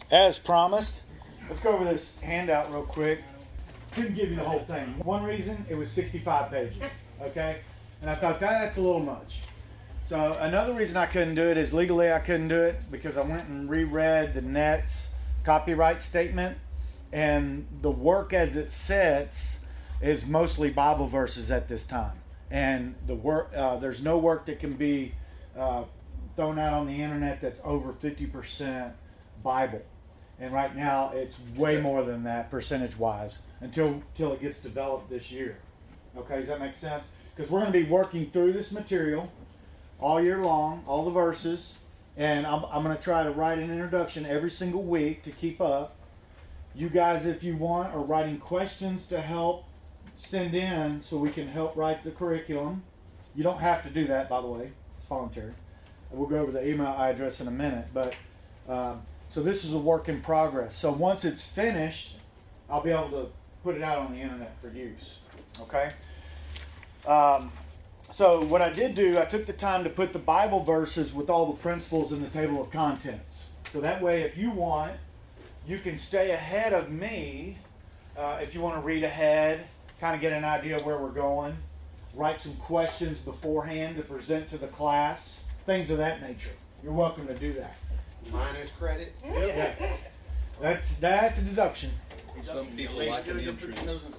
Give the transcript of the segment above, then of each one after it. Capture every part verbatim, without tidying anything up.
As promised, let's go over this handout real quick. Couldn't give you the whole thing. One reason, it was sixty-five pages, okay? And I thought that's a little much. So another reason I couldn't do it is legally I couldn't do it because I went and reread the Net's copyright statement, and the work as it sits is mostly Bible verses at this time. And the work, uh, there's no work that can be uh, thrown out on the internet that's over fifty percent Bible. And right now it's way more than that percentage-wise until, until it gets developed this year. Okay, does that make sense? Because we're going to be working through this material all year long, all the verses, and I'm, I'm going to try to write an introduction every single week to keep up. You guys, if you want, are writing questions to help send in so we can help write the curriculum. You don't have to do that, by the way. It's voluntary. We'll go over the email address in a minute. But um, so this is a work in progress. So once it's finished, I'll be able to put it out on the internet for use. Okay? Um, so what I did do, I took the time to put the Bible verses with all the principles in the table of contents. So that way, if you want, you can stay ahead of me. Uh, if you want to read ahead, kind of get an idea of where we're going, write some questions beforehand to present to the class, things of that nature. You're welcome to do that. Minus credit. Yeah. That's that's a deduction. Some people like an intrude.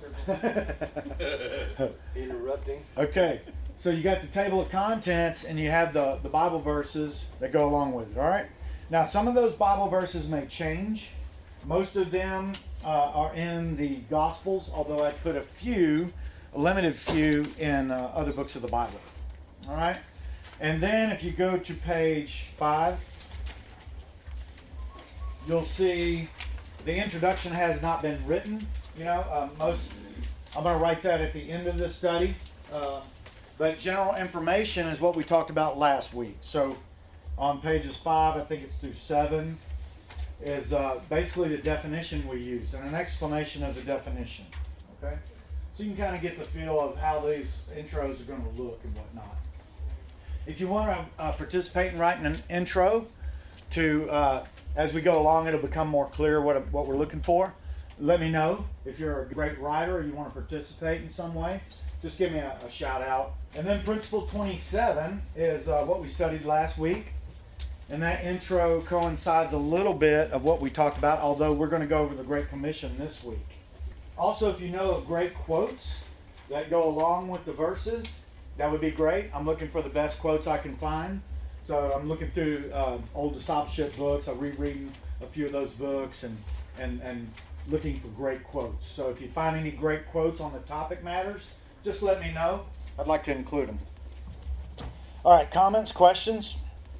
Interrupting. Okay, so you got the table of contents and you have the, the Bible verses that go along with it, all right? Now, some of those Bible verses may change. Most of them uh, are in the Gospels, although I put a few, a limited few, in uh, other books of the Bible. All right? And then if you go to page five, you'll see the introduction has not been written. You know, uh, most, I'm going to write that at the end of this study. Uh, but general information is what we talked about last week. So on pages five, I think it's through seven, is uh, basically the definition we use and an explanation of the definition. Okay? So you can kind of get the feel of how these intros are going to look and whatnot. If you want to uh, participate in writing an intro to, uh, as we go along, it'll become more clear what, what we're looking for. Let me know if you're a great writer or you want to participate in some way. Just give me a, a shout out. And then Principle twenty-seven is uh, what we studied last week. And that intro coincides a little bit of what we talked about, although we're going to go over the Great Commission this week. Also, if you know of great quotes that go along with the verses, that would be great. I'm looking for the best quotes I can find. So I'm looking through uh, old discipleship books. I'm rereading a few of those books and, and, and looking for great quotes. So if you find any great quotes on the topic matters, just let me know. I'd like to include them. All right, comments, questions?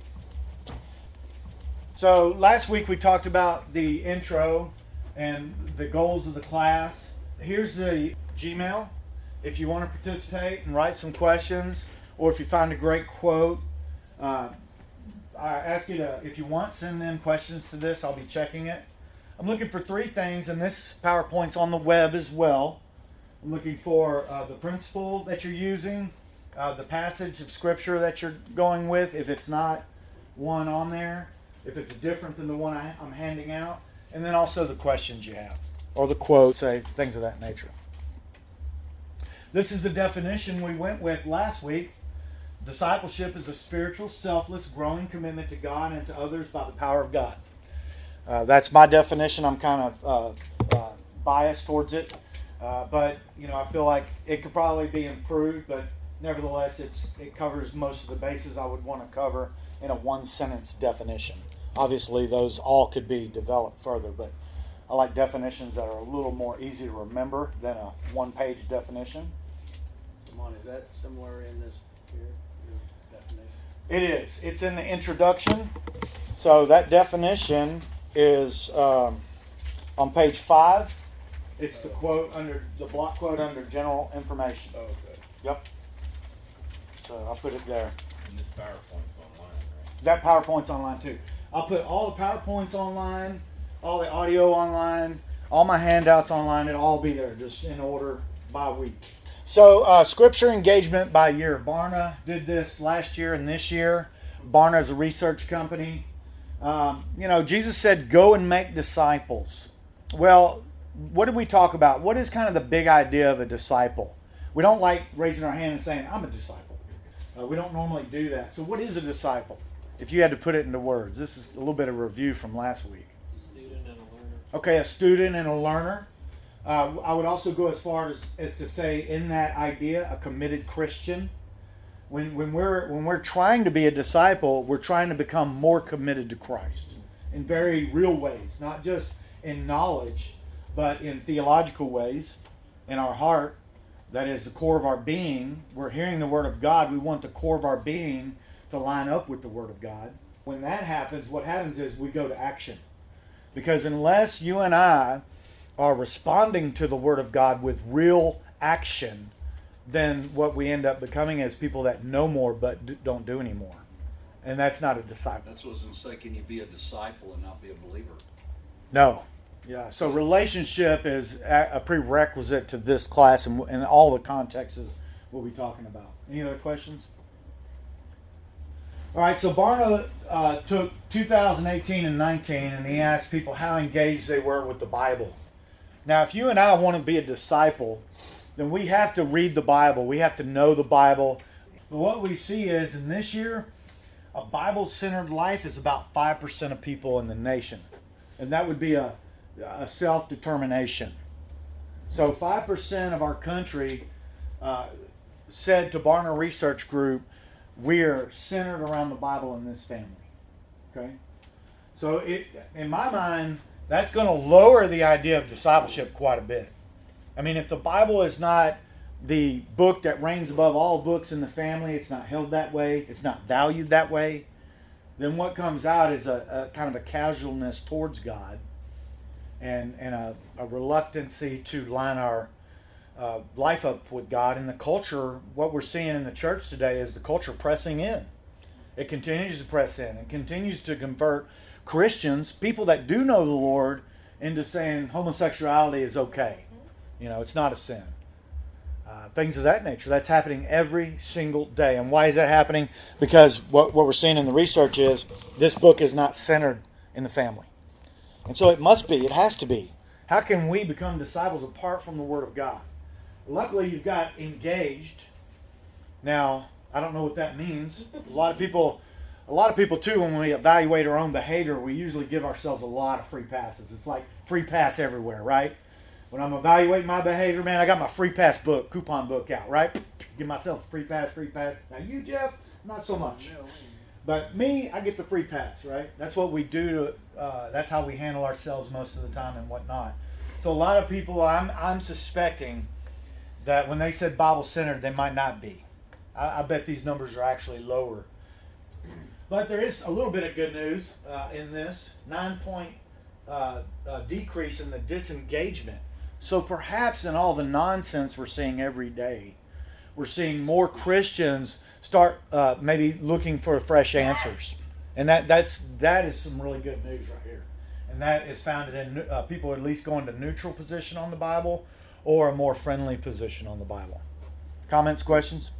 So last week we talked about the intro and the goals of the class. Here's the Gmail. If you want to participate and write some questions, or if you find a great quote, uh, I ask you to, if you want, send in questions to this. I'll be checking it. I'm looking for three things, and this PowerPoint's on the web as well. I'm looking for uh, the principle that you're using, uh, the passage of Scripture that you're going with, if it's not one on there, if it's different than the one I, I'm handing out, and then also the questions you have, or the quotes, say, things of that nature. This is the definition we went with last week. Discipleship is a spiritual, selfless, growing commitment to God and to others by the power of God. Uh, that's my definition. I'm kind of uh, uh, biased towards it, uh, but you know, I feel like it could probably be improved. But nevertheless, it's it covers most of the bases I would want to cover in a one-sentence definition. Obviously, those all could be developed further, but I like definitions that are a little more easy to remember than a one-page definition. Come on, is that somewhere in this here, your definition? It is. It's in the introduction. So that definition is um, on page five. It's the quote under the block quote under general information. Oh, okay. Yep. So I'll put it there. And this PowerPoint's online, right? That PowerPoint's online too. I'll put all the PowerPoints online, all the audio online, all my handouts online. It'll all be there, just in order by week. So uh, scripture engagement by year. Barna did this last year and this year. Barna is a research company. Um, you know, Jesus said, go and make disciples. Well, what did we talk about? What is kind of the big idea of a disciple? We don't like raising our hand and saying, I'm a disciple. Uh, we don't normally do that. So what is a disciple? If you had to put it into words, this is a little bit of review from last week. Student and a learner. Okay, a student and a learner. Uh, I would also go as far as, as to say, in that idea, a committed Christian. When when we're when we're trying to be a disciple, we're trying to become more committed to Christ in very real ways, not just in knowledge, but in theological ways, in our heart. That is the core of our being. We're hearing the Word of God. We want the core of our being to line up with the Word of God. When that happens, what happens is we go to action. Because unless you and I are responding to the Word of God with real action, then what we end up becoming is people that know more but d- don't do anymore. And that's not a disciple. That's what I was going to say. Can you be a disciple and not be a believer? No. Yeah. So relationship is a, a prerequisite to this class and, and all the contexts we'll be talking about. Any other questions? All right. So Barna uh, took two thousand eighteen and nineteen and he asked people how engaged they were with the Bible. Now, if you and I want to be a disciple, then we have to read the Bible. We have to know the Bible. But what we see is, in this year, a Bible-centered life is about five percent of people in the nation. And that would be a, a self-determination. So five percent of our country uh, said to Barna Research Group, we're centered around the Bible in this family. Okay? So it, in my mind, that's going to lower the idea of discipleship quite a bit. I mean, if the Bible is not the book that reigns above all books in the family, it's not held that way, it's not valued that way, then what comes out is a, a kind of a casualness towards God and, and a, a reluctancy to line our uh, life up with God. And the culture, what we're seeing in the church today is the culture pressing in. It continues to press in and continues to convert Christians, people that do know the Lord, into saying homosexuality is okay. You know, it's not a sin. Uh, things of that nature. That's happening every single day. And why is that happening? Because what, what we're seeing in the research is this book is not centered in the family. And so it must be. It has to be. How can we become disciples apart from the Word of God? Luckily, you've got engaged. Now, I don't know what that means. A lot of people... A lot of people, too, when we evaluate our own behavior, we usually give ourselves a lot of free passes. It's like free pass everywhere, right? When I'm evaluating my behavior, man, I got my free pass book, coupon book out, right? Give myself a free pass, free pass. Now you, Jeff, not so much. But me, I get the free pass, right? That's what we do. To, uh, that's how we handle ourselves most of the time and whatnot. So a lot of people, I'm I'm suspecting that when they said Bible-centered, they might not be. I, I bet these numbers are actually lower. But there is a little bit of good news uh, in this. Nine-point uh, uh, decrease in the disengagement. So perhaps in all the nonsense we're seeing every day, we're seeing more Christians start uh, maybe looking for fresh answers. And that that's that is some really good news right here. And that is founded in uh, people at least going to neutral position on the Bible or a more friendly position on the Bible. Comments, questions?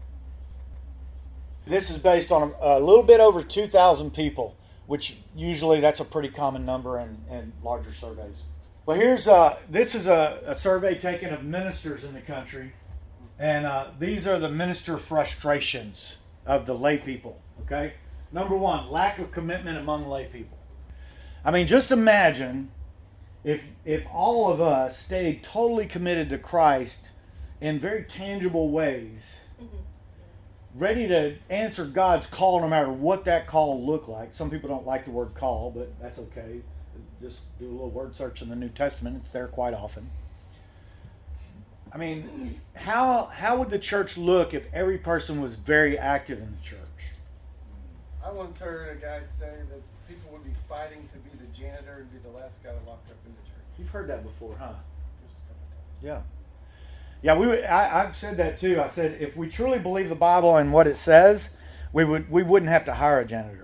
This is based on a, a little bit over two thousand people, which usually that's a pretty common number in, in larger surveys. Well, here's uh, this is a, a survey taken of ministers in the country, and uh, these are the minister frustrations of the lay people. Okay, number one, lack of commitment among lay people. I mean, just imagine if if all of us stayed totally committed to Christ in very tangible ways. Ready to answer God's call no matter what that call looked like. Some people don't like the word call, but that's okay. Just do a little word search in the New Testament. It's there quite often. I mean, how how would the church look if every person was very active in the church? I once heard a guy say that people would be fighting to be the janitor and be the last guy locked up in the church. You've heard that before, huh? Just a couple times. Yeah. Yeah, we. Would, I, I've said that too. I said if we truly believe the Bible and what it says, we would we wouldn't have to hire a janitor.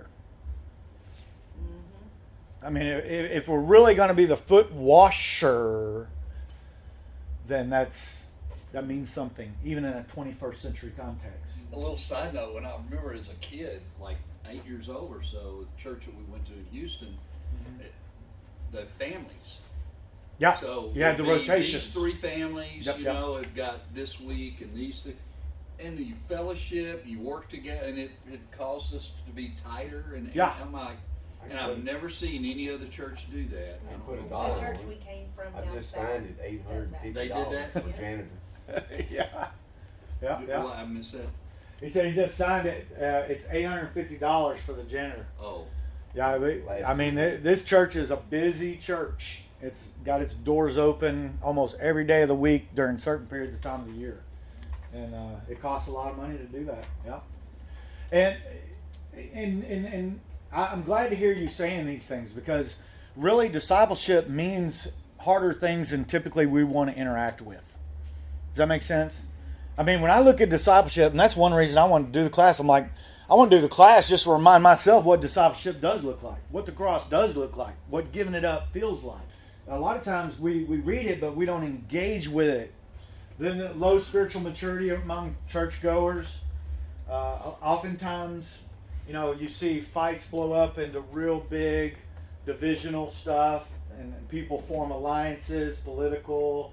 Mm-hmm. I mean, if, if we're really going to be the foot washer, then that's that means something, even in a twenty-first century context. A little side note: when I remember as a kid, like eight years old or so, the church that we went to in Houston, it, the families. Yeah, So you had the it'd be rotations. These three families, Yep, you yep. know, have got this week and these things. And you fellowship, you work together, and it, it caused us to be tighter. And, Yeah. and I'm like, and I've never seen any other church do that. I put a The dollar church on we it. came from I down just south signed it, eight hundred and They fifty did dollars that? for janitor. yeah. Yeah, yeah. Well, I missed that. He said he just signed it. Uh, it's eight hundred fifty dollars for the janitor. Oh, Yeah, we, I mean, th- this church is a busy church. It's got its doors open almost every day of the week during certain periods of time of the year. And uh, it costs a lot of money to do that. Yeah. And, and, and, and I'm glad to hear you saying these things, because really discipleship means harder things than typically we want to interact with. Does that make sense? I mean, when I look at discipleship, and that's one reason I want to do the class, I'm like, I want to do the class just to remind myself what discipleship does look like, what the cross does look like, what giving it up feels like. A lot of times we, we read it, but we don't engage with it. Then the low spiritual maturity among churchgoers. Uh, oftentimes, you know, you see fights blow up into real big divisional stuff, and, and people form alliances, political.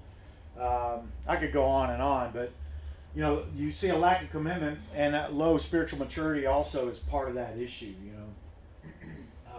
Um, I could go on and on, but you know, you see a lack of commitment, and that low spiritual maturity also is part of that issue. You know, uh,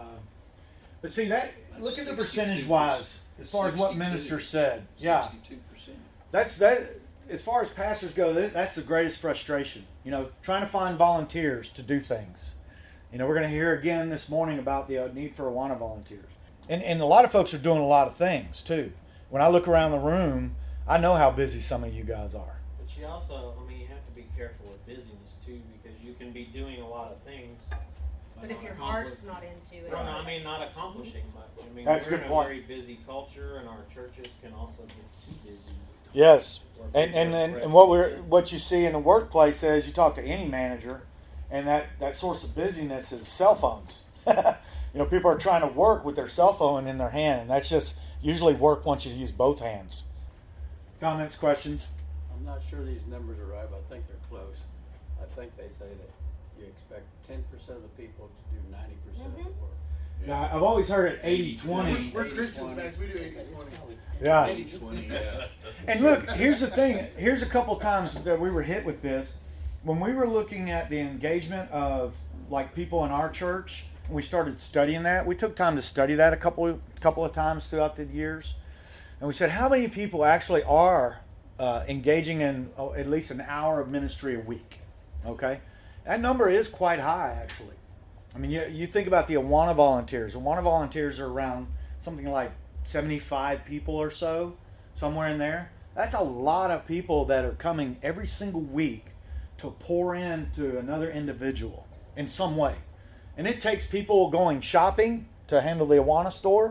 but see that. Look at the percentage wise, as far as what minister said. Yeah, sixty-two percent. that's that. As far as pastors go, that, that's the greatest frustration. You know, trying to find volunteers to do things. You know, we're going to hear again this morning about the uh, need for Awana volunteers, and and a lot of folks are doing a lot of things too. When I look around the room, I know how busy some of you guys are. But you also, I mean, you have to be careful with busyness too, because you can be doing a lot of things. But not if your accomplish- heart's not into it. Well, no, I mean, not accomplishing much. I mean, That's a we're good in point. a very busy culture, and our churches can also get too busy. Yes, Where and people and are and, spread and what too we're thin. what you see in the workplace is you talk to any manager, and that, that source of busyness is cell phones. You know, people are trying to work with their cell phone in their hand, and that's just usually work once you use both hands. Comments, questions? I'm not sure these numbers are right, but I think they're close. I think they say that you expect ten percent of the people to do ninety percent of the work. Yeah, I've always heard it eighty twenty. We're Christians, guys, we do eighty twenty. Yeah. eighty twenty, yeah. And look, here's the thing. Here's a couple times that we were hit with this. When we were looking at the engagement of like people in our church, and we started studying that, we took time to study that a couple couple of times throughout the years. And we said, how many people actually are uh, engaging in oh, at least an hour of ministry a week? Okay? That number is quite high, actually. I mean, you, you think about the Awana volunteers. Awana volunteers are around something like seventy-five people or so, somewhere in there. That's a lot of people that are coming every single week to pour into another individual in some way. And it takes people going shopping to handle the Awana store,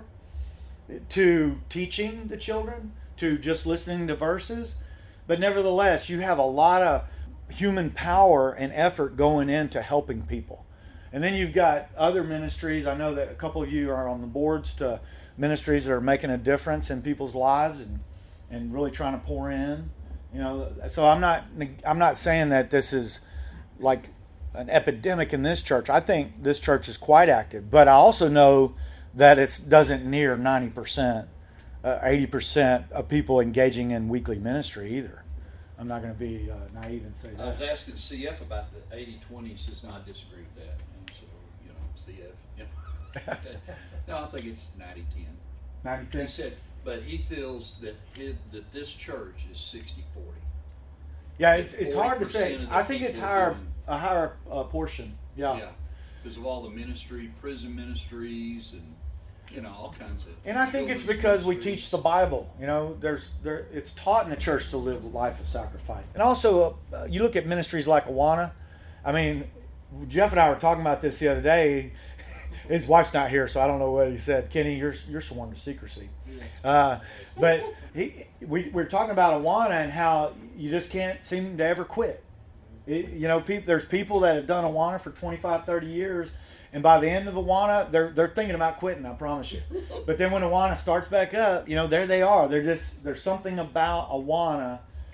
to teaching the children, to just listening to verses. But nevertheless, you have a lot of human power and effort going into helping people. And then you've got other ministries. I know that a couple of you are on the boards to ministries that are making a difference in people's lives and, and really trying to pour in. You know, so I'm not I'm not saying that this is like an epidemic in this church. I think this church is quite active, but I also know that it doesn't near ninety percent, uh, eighty percent of people engaging in weekly ministry either. I'm not going to be uh, naive and say I was that. asking C F about the eighty twenty, he says, no, I disagree with that. And so, you know, C F, you know. No, I think it's ninety ten. ninety-two. He said, but he feels that his, that this church is sixty forty. Yeah, it's it's hard to say. forty percent of the I think it's people higher doing- a higher uh, portion. Yeah. Yeah, because of all the ministry, prison ministries, and, you know, all kinds of. And I think it's children's because we ministries. teach the Bible. You know, there's there it's taught in the church to live a life of sacrifice. And also, uh, you look at ministries like Awana. I mean, Jeff and I were talking about this the other day. His wife's not here, so I don't know what he said. Kenny, you're you're sworn to secrecy. Uh, but he, we we're talking about Awana and how you just can't seem to ever quit. It, you know, people, there's people that have done Awana for twenty-five, thirty years, and by the end of Awana, they're they're thinking about quitting. I promise you. But then when Awana starts back up, you know, there they are. They're just there's something about Awana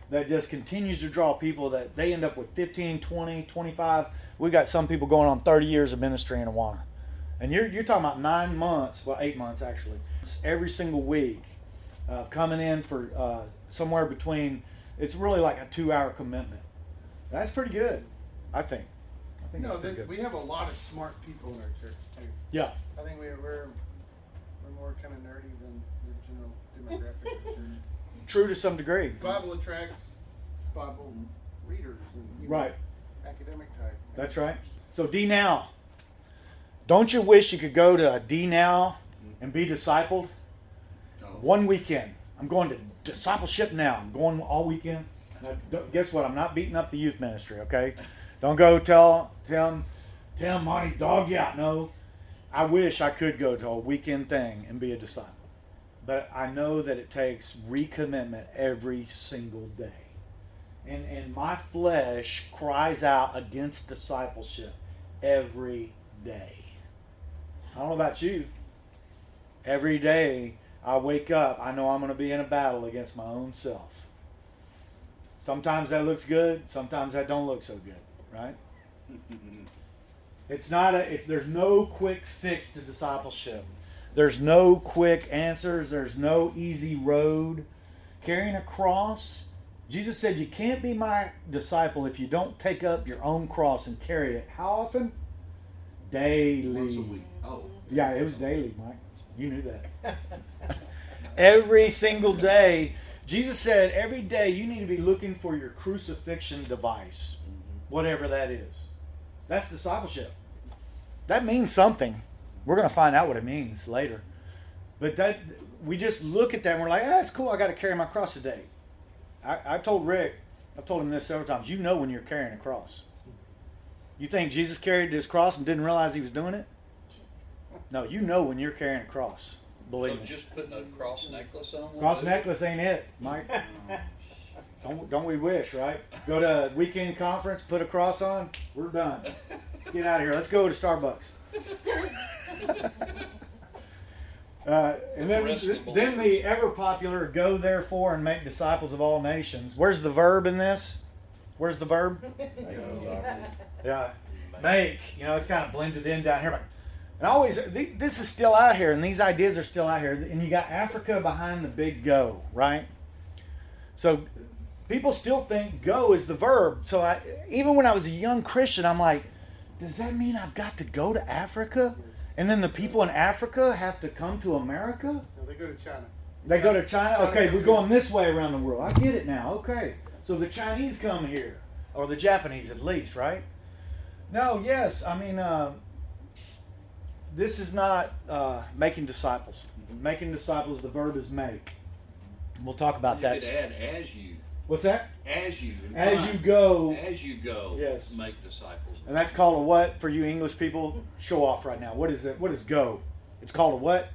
that just continues to draw people that they end up with fifteen, twenty, twenty-five. We got some people going on thirty years of ministry in Awana. And you're, you're talking about nine months, well, eight months actually, it's every single week uh, coming in for uh, somewhere between, it's really like a two-hour commitment. That's pretty good, I think. I think No, that's they, pretty good. we have a lot of smart people in our church too. Yeah. I think we, we're we're more kind of nerdy than the general demographic of the church. True to some degree. Bible attracts Bible readers and you know, Right. academic type. That's right. So D Now. Don't you wish you could go to a D Now and be discipled? No. One weekend. I'm going to discipleship now. I'm going all weekend. Now, don't- guess what? I'm not beating up the youth ministry, okay? Don't go tell tell them, tell them, Monty, dog you out. No. I wish I could go to a weekend thing and be a disciple. But I know that it takes recommitment every single day. And, and my flesh cries out against discipleship every day. I don't know about you. Every day I wake up, I know I'm going to be in a battle against my own self. Sometimes that looks good. Sometimes that don't look so good, right? It's not a. If there's no quick fix to discipleship, there's no quick answers. There's no easy road. Carrying a cross. Jesus said you can't be my disciple if you don't take up your own cross and carry it. How often? Daily. Once a week. Oh. Yeah, it was daily, Mike. You knew that. Every single day. Jesus said every day you need to be looking for your crucifixion device. Whatever that is. That's discipleship. That means something. We're going to find out what it means later. But that we just look at that and we're like, ah, that's cool. I got to carry my cross today. I, I told Rick, I've told him this several times, you know when you're carrying a cross. You think Jesus carried his cross and didn't realize he was doing it? No, you know when you're carrying a cross. Believe So me. just putting a cross necklace on? Cross necklace ain't it, Mike. Don't, don't we wish, right? Go to a weekend conference, put a cross on, we're done. Let's get out of here. Let's go to Starbucks. Uh, and then, Rest of the then the ever popular go therefore and make disciples of all nations. Where's the verb in this? Where's the verb? Yeah, make. You know, it's kind of blended in down here. But, and always, th- this is still out here, and these ideas are still out here. And you got Africa behind the big go, right? So people still think go is the verb. So I, even when I was a young Christian, I'm like, does that mean I've got to go to Africa? And then the people in Africa have to come to America? No, they go to China. They go to China? China Okay, comes we're going this way around the world. I get it now. Okay. So the Chinese come here. Or the Japanese at least, right? No, yes. I mean, uh, this is not uh, making disciples. Making disciples, the verb is make. We'll talk about You that. could add as you. What's that? As you. As you go. As you go. Yes. Make disciples. And that's called a what for you English people? Show off right now. What is it? What is go? It's called a what?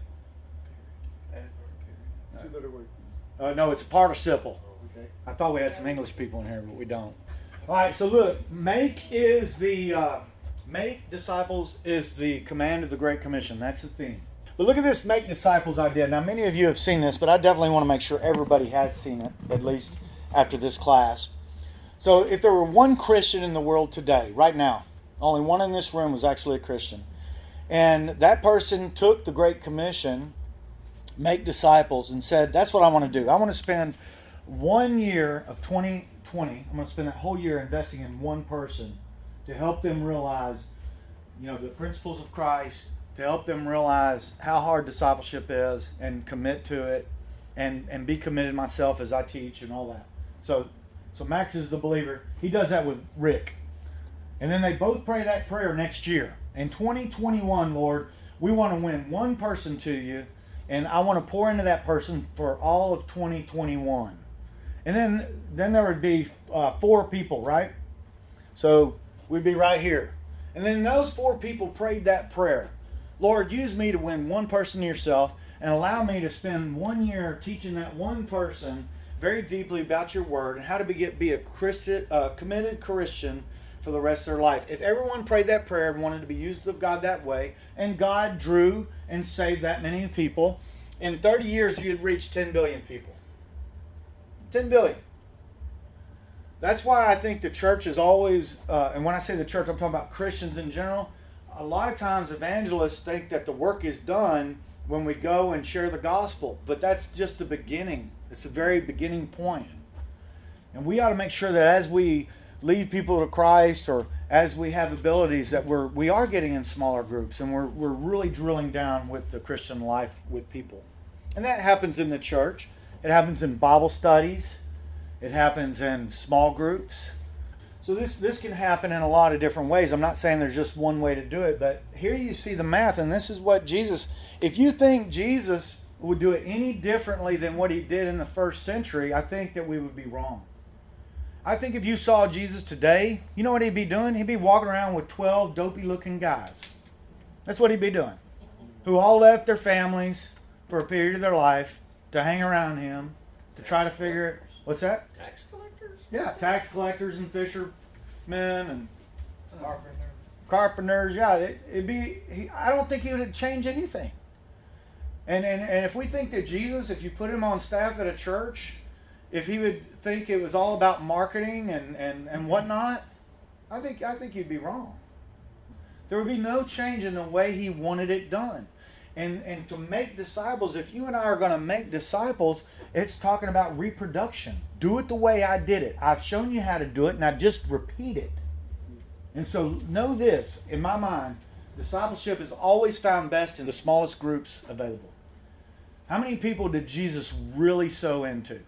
Two letter word. Uh, no, it's a participle. Okay. I thought we had some English people in here, but we don't. All right, so look, make is the uh, make disciples is the command of the Great Commission. That's the theme. But look at this make disciples idea. Now, many of you have seen this, but I definitely want to make sure everybody has seen it, at least after this class. So if there were one Christian in the world today, right now, only one in this room was actually a Christian, and that person took the Great Commission, make disciples, and said, that's what I want to do. I want to spend one year of twenty twenty, I'm going to spend that whole year investing in one person to help them realize, you know, the principles of Christ, to help them realize how hard discipleship is and commit to it and, and be committed myself as I teach and all that. So so Max is the believer. He does that with Rick. And then they both pray that prayer next year. In twenty twenty-one, Lord, we want to win one person to you, and I want to pour into that person for all of twenty twenty-one. And then, then there would be uh, four people, right? So we'd be right here. And then those four people prayed that prayer. Lord, use me to win one person to yourself and allow me to spend one year teaching that one person very deeply about your word and how to be, be a Christian, uh, committed Christian for the rest of their life. If everyone prayed that prayer and wanted to be used of God that way, and God drew and saved that many people, in thirty years you'd reach ten billion people. ten billion. That's why I think the church is always, uh, and when I say the church, I'm talking about Christians in general. A lot of times evangelists think that the work is done when we go and share the gospel, but that's just the beginning. It's the very beginning point. And we ought to make sure that as we lead people to Christ, or as we have abilities, that we're we are getting in smaller groups, and we're we're really drilling down with the Christian life with people. And that happens in the church. It happens in Bible studies. It happens in small groups. So this this can happen in a lot of different ways. I'm not saying there's just one way to do it, but here you see the math, and this is what Jesus, if you think Jesus would do it any differently than what he did in the first century, I think that we would be wrong. I think if you saw Jesus today, you know what he'd be doing? He'd be walking around with twelve dopey-looking guys. That's what he'd be doing. Who all left their families for a period of their life to hang around him, to try to figure it. What's that? Tax collectors? Yeah, tax collectors and fishermen and Carpenter. carpenters. Yeah, it, it'd be. He, I don't think he would change anything. And, and and if we think that Jesus, if you put him on staff at a church, if he would think it was all about marketing and, and, and whatnot, I think I think you'd be wrong. There would be no change in the way he wanted it done. And and to make disciples, if you and I are going to make disciples, it's talking about reproduction. Do it the way I did it. I've shown you how to do it, now just repeat it. And so know this, in my mind, discipleship is always found best in the smallest groups available. How many people did Jesus really sow into?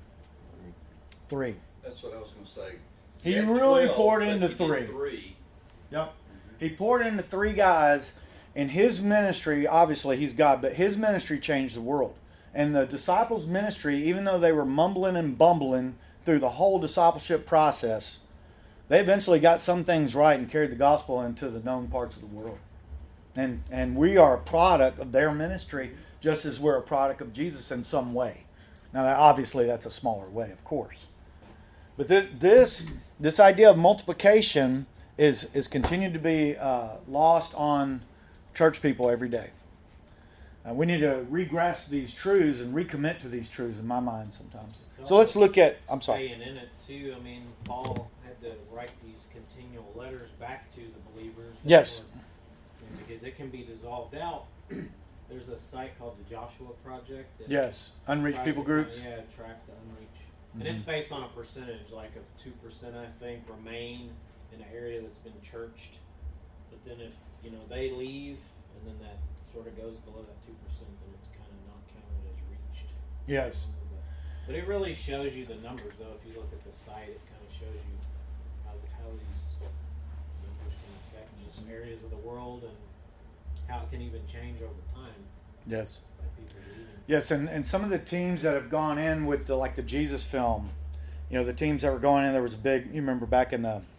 Three. That's what I was going to say. He had really twelve, poured but into he did three. three. Yep. He poured into three guys, and his ministry, obviously he's God, but his ministry changed the world. And the disciples' ministry, even though they were mumbling and bumbling through the whole discipleship process, they eventually got some things right and carried the gospel into the known parts of the world. And and we are a product of their ministry, just as we're a product of Jesus in some way. Now, obviously, that's a smaller way, of course. But this this, this idea of multiplication is is continued to be uh, lost on church people every day. Uh, we need to re-grasp these truths and recommit to these truths in my mind sometimes. So let's look at, I'm sorry. Staying in it too, I mean, Paul had to write these continual letters back to the believers. that Yes. were- because it can be dissolved out. There's a site called the Joshua Project. that Yes, unreached tries people to- groups. Yeah, track the unreached. Mhm. And it's based on a percentage, like of two percent, I think, remain in an area that's been churched. But then if, you know, they leave, and then that sort of goes below that two percent, then it's kind of not counted as reached. Yes. But it really shows you the numbers, though. If you look at the site, it kind of shows you how, how these numbers can affect just areas of the world and how it can even change over time Yes. by people leaving. Yes, and, and some of the teams that have gone in with the like the Jesus film, you know, the teams that were going in, there was a big, you remember back in the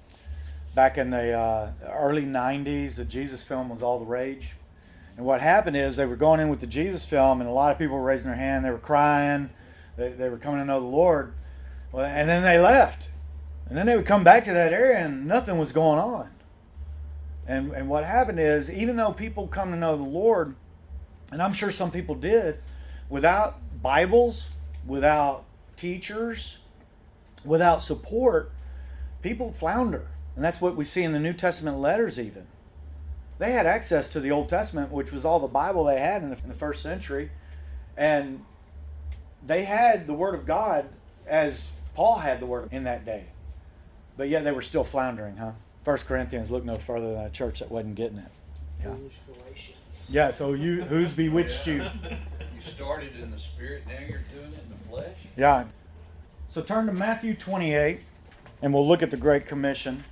back in the uh, early nineties, the Jesus film was all the rage. And what happened is they were going in with the Jesus film, and a lot of people were raising their hand, they were crying, they, they were coming to know the Lord. Well, and then they left. And then they would come back to that area and nothing was going on. And and what happened is, even though people come to know the Lord, and I'm sure some people did, without Bibles, without teachers, without support, people flounder. And that's what we see in the New Testament letters even. They had access to the Old Testament, which was all the Bible they had in the, in the first century. And they had the Word of God as Paul had the Word in that day. But yet they were still floundering, huh? First Corinthians, look no further than a church that wasn't getting it. Yeah. Foolish Galatians. Yeah, so you who's bewitched you? You started in the spirit, now you're doing it in the flesh? Yeah. So turn to Matthew twenty-eight, and we'll look at the Great Commission.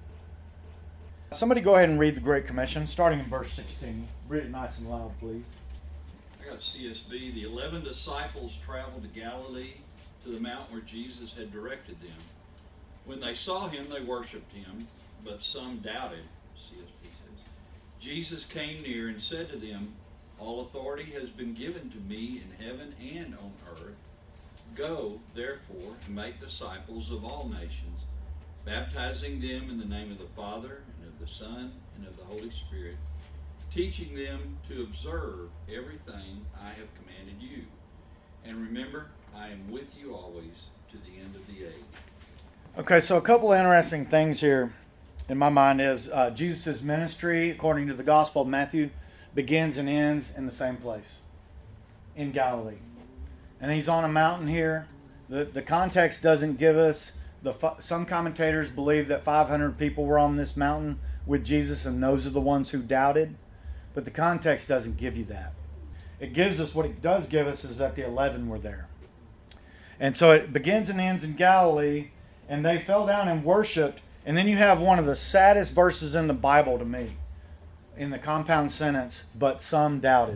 Somebody go ahead and read the Great Commission, starting in verse sixteen. Read it nice and loud, please. I got C S B. The eleven disciples traveled to Galilee, to the mountain where Jesus had directed them. When they saw him, they worshipped him, but some doubted. C S B says, Jesus came near and said to them, all authority has been given to me in heaven and on earth. Go, therefore, and make disciples of all nations, baptizing them in the name of the Father, and of the Son, and of the Holy Spirit, teaching them to observe everything I have commanded you. And remember, I am with you always to the end of the age. Okay, so a couple of interesting things here in my mind is uh, Jesus' ministry, according to the Gospel of Matthew, begins and ends in the same place, in Galilee. And he's on a mountain here. The the context doesn't give us, the some commentators believe that five hundred people were on this mountain with Jesus, and those are the ones who doubted. But the context doesn't give you that. It gives us, what it does give us is that the eleven were there. And so it begins and ends in Galilee, and they fell down and worshiped. And then you have one of the saddest verses in the Bible to me, in the compound sentence, but some doubted.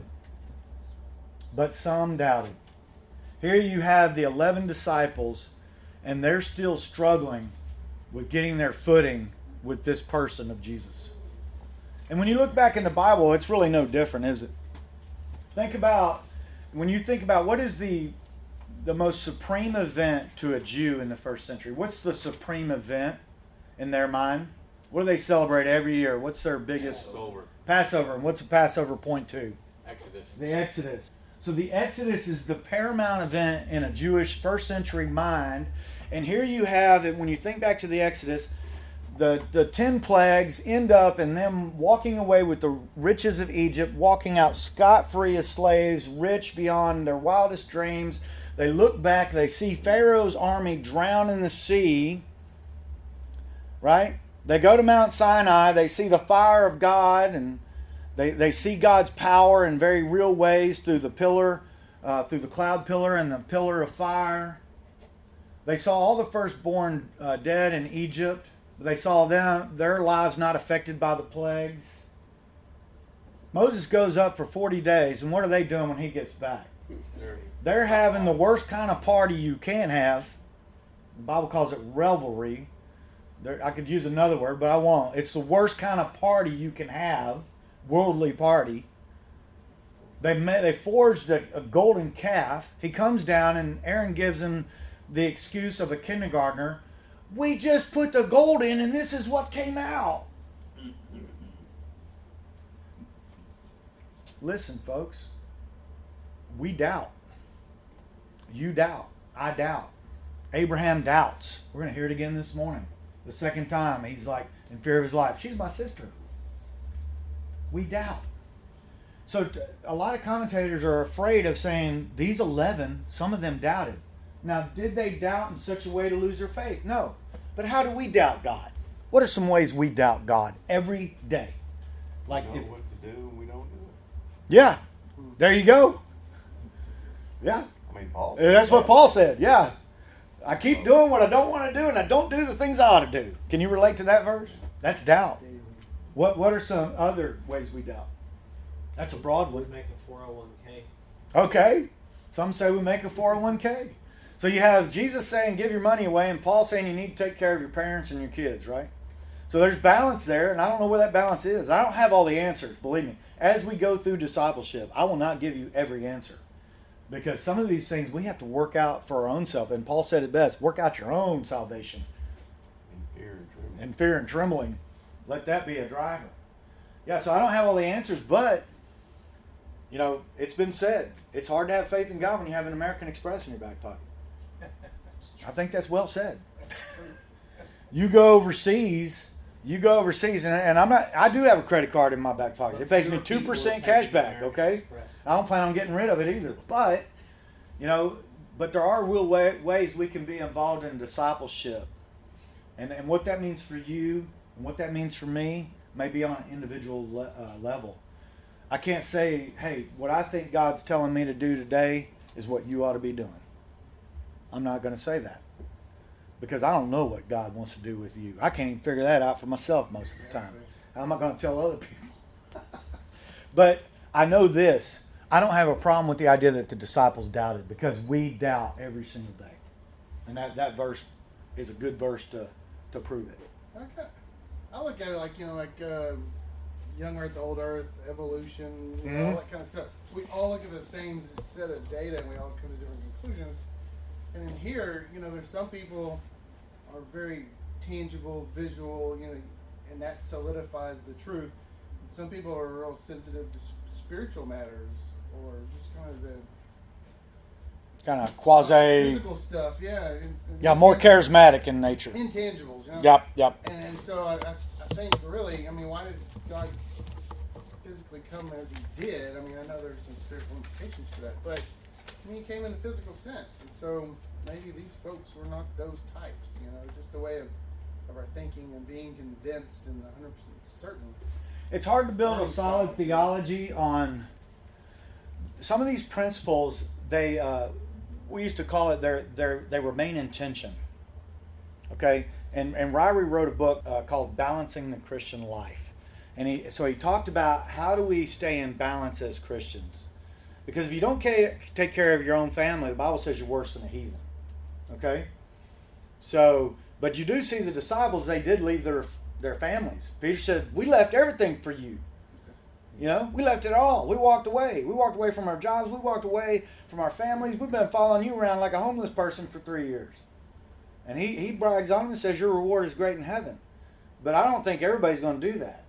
But some doubted. Here you have the eleven disciples, and they're still struggling with getting their footing with this person of Jesus. And when you look back in the Bible, it's really no different, is it? Think about, when you think about what is the the most supreme event to a Jew in the first century. What's the supreme event in their mind? What do they celebrate every year? What's their biggest? Passover. Passover. And what's the Passover point to? Exodus. The Exodus. So the Exodus is the paramount event in a Jewish first century mind. And here you have it, when you think back to the Exodus, the, the ten plagues end up in them walking away with the riches of Egypt, walking out scot-free as slaves, rich beyond their wildest dreams. They look back, they see Pharaoh's army drown in the sea, right? They go to Mount Sinai, they see the fire of God, and they, they see God's power in very real ways through the pillar, uh, through the cloud pillar and the pillar of fire. They saw all the firstborn uh, dead in Egypt. They saw them, their lives not affected by the plagues. Moses goes up for forty days, and what are they doing when he gets back? They're having the worst kind of party you can have. The Bible calls it revelry. There, I could use another word, but I won't. It's the worst kind of party you can have, worldly party. They met, they forged a, a golden calf. He comes down, and Aaron gives him the excuse of a kindergartner. We just put the gold in, and this is what came out. Listen, folks. We doubt. You doubt. I doubt. Abraham doubts. We're going to hear it again this morning. The second time, he's like, in fear of his life, she's my sister. We doubt. So t- a lot of commentators are afraid of saying, these eleven, some of them doubted. Now, did they doubt in such a way to lose their faith? No. But how do we doubt God? What are some ways we doubt God every day? Like We know if, what to do and we don't do it. yeah, there you go. Yeah. I mean, Paul. That's what Paul said. Yeah. I keep doing what I don't want to do, and I don't do the things I ought to do. Can you relate to that verse? That's doubt. What What are some other ways we doubt? That's a broad We one. make a four oh one k. Okay. Some say we make a four oh one k. So you have Jesus saying give your money away, and Paul saying you need to take care of your parents and your kids, right? So there's balance there, and I don't know where that balance is. I don't have all the answers, believe me. As we go through discipleship, I will not give you every answer. Because some of these things we have to work out for our own self. And Paul said it best, work out your own salvation. In fear and trembling. And fear and trembling. Let that be a driver. Yeah, so I don't have all the answers, but, you know, it's been said. It's hard to have faith in God when you have an American Express in your back pocket. I think that's well said. You go overseas, you go overseas, and, and I'm not, I do have a credit card in my back pocket. It pays me two percent cash back, okay? I don't plan on getting rid of it either. But, you know, but there are real way, ways we can be involved in discipleship. And, and what that means for you and what that means for me may be on an individual le, uh, level. I can't say, hey, what I think God's telling me to do today is what you ought to be doing. I'm not going to say that. Because I don't know what God wants to do with you. I can't even figure that out for myself most of the time. I'm not going to tell other people. But I know this. I don't have a problem with the idea that the disciples doubted, because we doubt every single day. And that, that verse is a good verse to, to prove it. Okay. I look at it like, you know, like uh, young earth, old earth, evolution, you know, Mhm. all that kind of stuff. We all look at the same set of data and we all come to different conclusions. And in here, you know, there's some people are very tangible, visual, you know, and that solidifies the truth. Some people are real sensitive to sp- spiritual matters, or just kind of the kind of quasi, physical stuff, yeah. and- and yeah, more charismatic in nature. Intangibles, you know? Yep, yep. And so I, I, I think really, I mean, why did God physically come as he did? I mean, I know there's some spiritual implications for that, but I mean, he came in a physical sense. And so maybe these folks were not those types, you know, just a way of, of our thinking and being convinced and one hundred percent certain. It's hard to build a solid theology on some of these principles. They uh, we used to call it their their they remain in tension. Okay, and and Ryrie wrote a book uh, called Balancing the Christian Life, and he so he talked about how do we stay in balance as Christians, because if you don't ca- take care of your own family, the Bible says you're worse than a heathen. Okay, so but you do see the disciples, they did leave their their families. Peter said, "We left everything for you." You know, we left it all. We walked away. We walked away from our jobs. We walked away from our families. We've been following you around like a homeless person for three years. And he, he brags on him and says, your reward is great in heaven. But I don't think everybody's going to do that.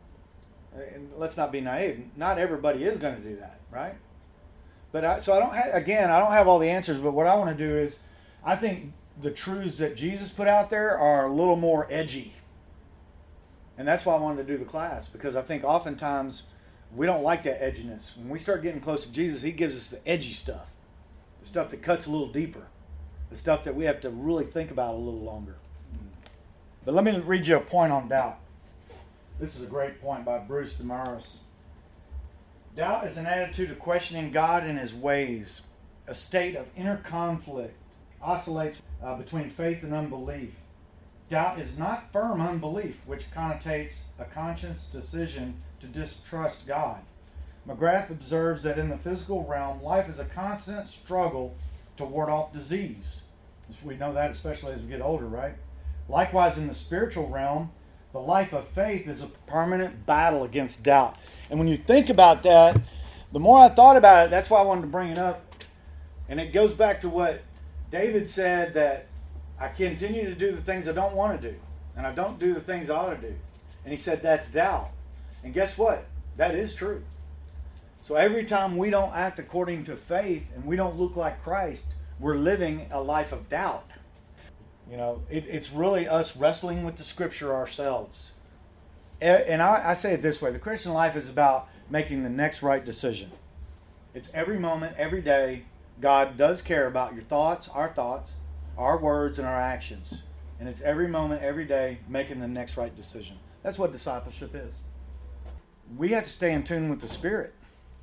And let's not be naive. Not everybody is going to do that, right? But I, so I don't have, again, I don't have all the answers, but what I want to do is, I think the truths that Jesus put out there are a little more edgy. And that's why I wanted to do the class, because I think oftentimes we don't like that edginess. When we start getting close to Jesus, he gives us the edgy stuff, the stuff that cuts a little deeper, the stuff that we have to really think about a little longer. But let me read you a point on doubt. This is a great point by Bruce Damaris. Doubt is an attitude of questioning God and his ways, a state of inner conflict, oscillates uh, between faith and unbelief. Doubt is not firm unbelief, which connotates a conscious decision to distrust God. McGrath observes that in the physical realm, life is a constant struggle to ward off disease. We know that especially as we get older, right? Likewise, in the spiritual realm, the life of faith is a permanent battle against doubt. And when you think about that, the more I thought about it, that's why I wanted to bring it up. And it goes back to what David said, that I continue to do the things I don't want to do, and I don't do the things I ought to do. And he said that's doubt. And guess what? That is true. So every time we don't act according to faith and we don't look like Christ, we're living a life of doubt. You know, it, it's really us wrestling with the Scripture ourselves. And I, I say it this way. The Christian life is about making the next right decision. It's every moment, every day. God does care about your thoughts, our thoughts, our words, and our actions. And it's every moment, every day, making the next right decision. That's what discipleship is. We have to stay in tune with the Spirit.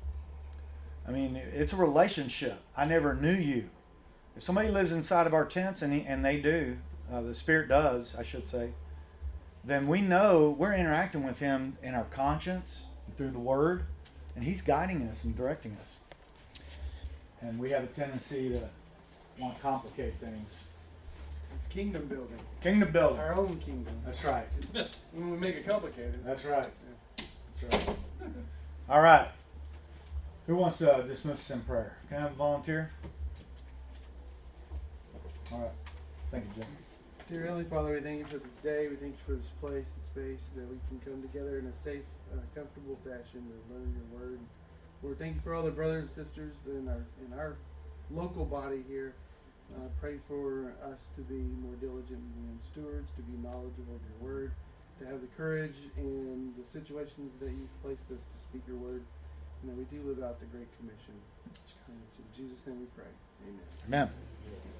I mean, it's a relationship. I never knew you. If somebody lives inside of our tents, and, he, and they do, uh, the Spirit does, I should say, then we know we're interacting with Him in our conscience, through the Word, and He's guiding us and directing us. And we have a tendency to want to complicate things. It's kingdom building. Kingdom building. Our own kingdom. That's right. When we make it complicated. That's right. That's right. All right. Who wants to uh, dismiss us in prayer? Can I have a volunteer? All right. Thank you, Jim. Dear Heavenly Father, we thank you for this day. We thank you for this place and space that we can come together in a safe, uh, comfortable fashion to learn your word. Lord, thank you for all the brothers and sisters in our in our local body here. Uh, pray for us to be more diligent and stewards, to be knowledgeable of your word, to have the courage in the situations that you've placed us to speak your word, and that we do live out the Great Commission. And it's in Jesus' name we pray. Amen. Amen.